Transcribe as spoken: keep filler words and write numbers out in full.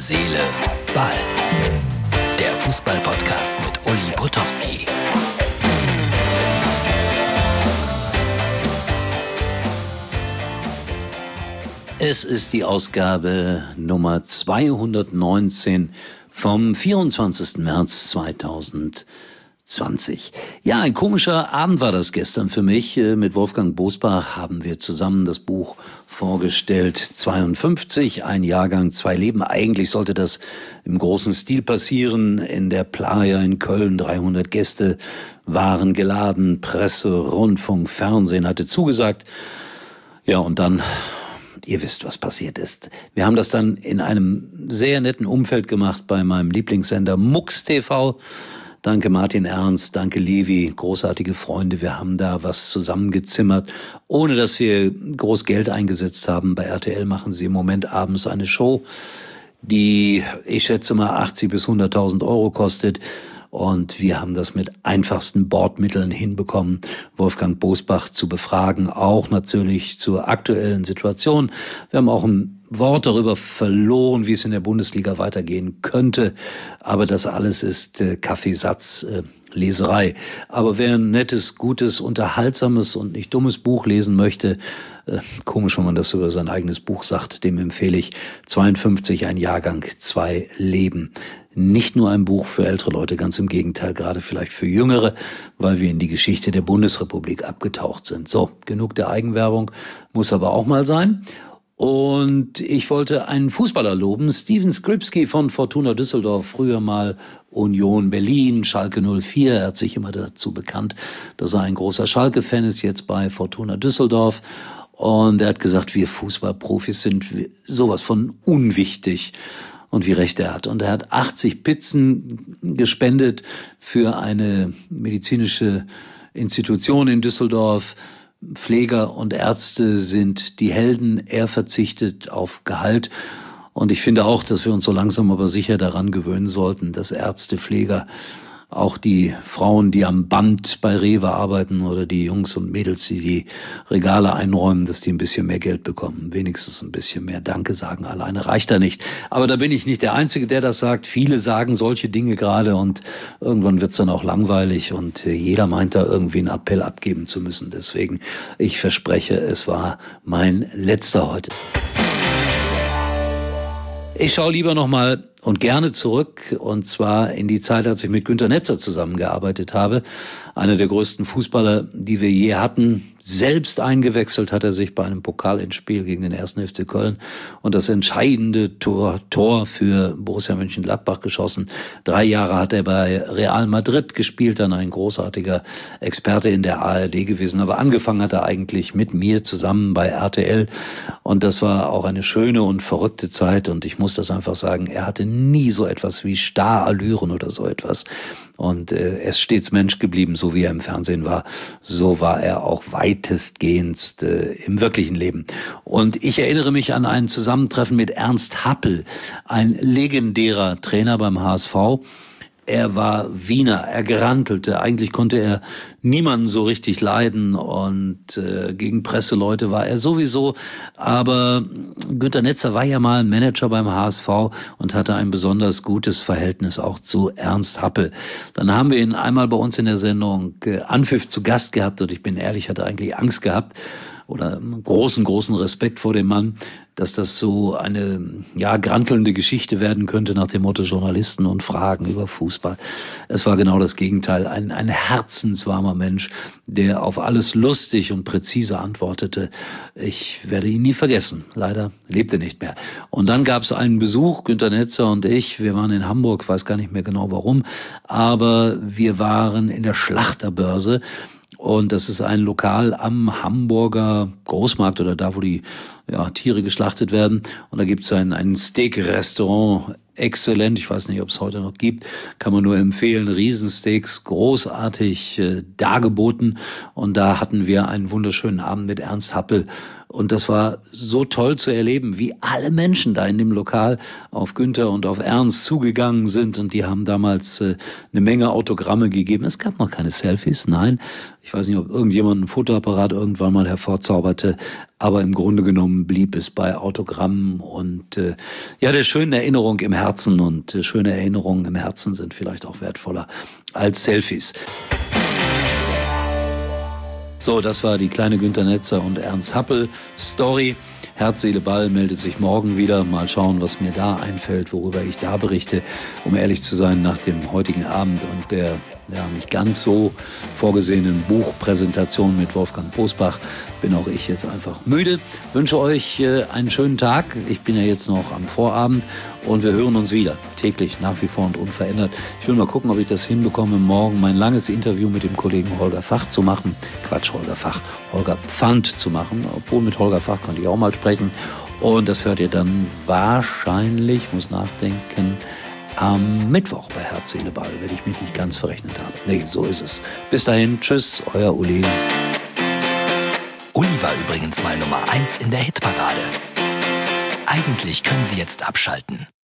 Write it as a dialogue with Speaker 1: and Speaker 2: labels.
Speaker 1: Seele, Ball. Der Fußball-Podcast mit Uli Potowski. Es ist die Ausgabe Nummer zweihundertneunzehn vom vierundzwanzigsten März zweitausendzwanzig. Ja, ein komischer Abend war das gestern für mich. Mit Wolfgang Bosbach haben wir zusammen das Buch vorgestellt. zweiundfünfzig, ein Jahrgang, zwei Leben. Eigentlich sollte das im großen Stil passieren. In der Playa in Köln, dreihundert Gäste waren geladen. Presse, Rundfunk, Fernsehen hatte zugesagt. Ja, und dann... Ihr wisst, was passiert ist. Wir haben das dann in einem sehr netten Umfeld gemacht bei meinem Lieblingssender MUX T V. Danke Martin Ernst, danke Levi, großartige Freunde. Wir haben da was zusammengezimmert, ohne dass wir groß Geld eingesetzt haben. Bei R T L machen sie im Moment abends eine Show, die, ich schätze mal, achtzig bis hunderttausend Euro kostet. Und wir haben das mit einfachsten Bordmitteln hinbekommen, Wolfgang Bosbach zu befragen, auch natürlich zur aktuellen Situation. Wir haben auch ein Wort darüber verloren, wie es in der Bundesliga weitergehen könnte. Aber das alles ist äh, Kaffeesatz, äh, Leserei. Aber wer ein nettes, gutes, unterhaltsames und nicht dummes Buch lesen möchte, äh, komisch, wenn man das über sein eigenes Buch sagt, dem empfehle ich zweiundfünfzig, ein Jahrgang, zwei Leben. Nicht nur ein Buch für ältere Leute, ganz im Gegenteil, gerade vielleicht für Jüngere, weil wir in die Geschichte der Bundesrepublik abgetaucht sind. So, genug der Eigenwerbung, muss aber auch mal sein. Und ich wollte einen Fußballer loben, Steven Skripski von Fortuna Düsseldorf, früher mal Union Berlin, Schalke null vier. Er hat sich immer dazu bekannt, dass er ein großer Schalke-Fan ist, jetzt bei Fortuna Düsseldorf. Und er hat gesagt, wir Fußballprofis sind sowas von unwichtig. Und wie recht er hat. Und er hat achtzig Pizzen gespendet für eine medizinische Institution in Düsseldorf. Pfleger und Ärzte sind die Helden. Er verzichtet auf Gehalt. Und ich finde auch, dass wir uns so langsam aber sicher daran gewöhnen sollten, dass Ärzte, Pfleger, auch die Frauen, die am Band bei Rewe arbeiten oder die Jungs und Mädels, die die Regale einräumen, dass die ein bisschen mehr Geld bekommen. Wenigstens ein bisschen mehr Danke sagen. Alleine reicht da nicht. Aber da bin ich nicht der Einzige, der das sagt. Viele sagen solche Dinge gerade und irgendwann wird's dann auch langweilig und jeder meint da irgendwie einen Appell abgeben zu müssen. Deswegen, ich verspreche, es war mein letzter heute. Ich schaue lieber noch mal und gerne zurück, und zwar in die Zeit, als ich mit Günter Netzer zusammengearbeitet habe. Einer der größten Fußballer, die wir je hatten. Selbst eingewechselt hat er sich bei einem Pokalendspiel gegen den ersten F C Köln und das entscheidende Tor, Tor für Borussia Mönchengladbach geschossen. Drei Jahre hat er bei Real Madrid gespielt, dann ein großartiger Experte in der A R D gewesen. Aber angefangen hat er eigentlich mit mir zusammen bei R T L und das war auch eine schöne und verrückte Zeit und ich muss das einfach sagen, er hatte nie so etwas wie Starallüren oder so etwas. Und äh, er ist stets Mensch geblieben, so wie er im Fernsehen war. So war er auch weitestgehend äh, im wirklichen Leben. Und ich erinnere mich an ein Zusammentreffen mit Ernst Happel, ein legendärer Trainer beim H S V. Er war Wiener, er grantelte. Eigentlich konnte er niemanden so richtig leiden und äh, gegen Presseleute war er sowieso. Aber Günter Netzer war ja mal Manager beim H S V und hatte ein besonders gutes Verhältnis auch zu Ernst Happel. Dann haben wir ihn einmal bei uns in der Sendung äh, Anpfiff zu Gast gehabt und ich bin ehrlich, hatte eigentlich Angst gehabt oder großen, großen Respekt vor dem Mann, dass das so eine, ja, grantelnde Geschichte werden könnte nach dem Motto Journalisten und Fragen über Fußball. Es war genau das Gegenteil. Ein, ein herzenswarmer Mensch, der auf alles lustig und präzise antwortete. Ich werde ihn nie vergessen. Leider lebt er nicht mehr. Und dann gab es einen Besuch, Günter Netzer und ich. Wir waren in Hamburg, weiß gar nicht mehr genau warum, aber wir waren in der Schlachterbörse. Und das ist ein Lokal am Hamburger Großmarkt oder da, wo die ja, Tiere geschlachtet werden. Und da gibt's ein, ein Steak-Restaurant, exzellent. Ich weiß nicht, ob es heute noch gibt. Kann man nur empfehlen. Riesensteaks, großartig äh, dargeboten. Und da hatten wir einen wunderschönen Abend mit Ernst Happel. Und das war so toll zu erleben, wie alle Menschen da in dem Lokal auf Günther und auf Ernst zugegangen sind. Und die haben damals äh, eine Menge Autogramme gegeben. Es gab noch keine Selfies, nein. Ich weiß nicht, ob irgendjemand einen Fotoapparat irgendwann mal hervorzauberte. Aber im Grunde genommen blieb es bei Autogrammen und äh, ja, der schönen Erinnerung im Herzen. Und äh, schöne Erinnerungen im Herzen sind vielleicht auch wertvoller als Selfies. So, das war die kleine Günter Netzer und Ernst Happel Story. Herz, Seele, Ball meldet sich morgen wieder. Mal schauen, was mir da einfällt, worüber ich da berichte. Um ehrlich zu sein, nach dem heutigen Abend und der ja, nicht ganz so vorgesehenen Buchpräsentation mit Wolfgang Bosbach bin auch ich jetzt einfach müde. Wünsche euch äh, einen schönen Tag. Ich bin ja jetzt noch am Vorabend und wir hören uns wieder. Täglich, nach wie vor und unverändert. Ich will mal gucken, ob ich das hinbekomme, morgen mein langes Interview mit dem Kollegen Holger Fach zu machen. Quatsch, Holger Fach. Holger Pfand zu machen. Obwohl mit Holger Fach konnte ich auch mal sprechen. Und das hört ihr dann wahrscheinlich, muss nachdenken, am Mittwoch bei Herz, Seele, Ball, wenn ich mich nicht ganz verrechnet habe. Nee, so ist es. Bis dahin, tschüss, euer Uli.
Speaker 2: Uli war übrigens mal Nummer eins in der Hitparade. Eigentlich können Sie jetzt abschalten.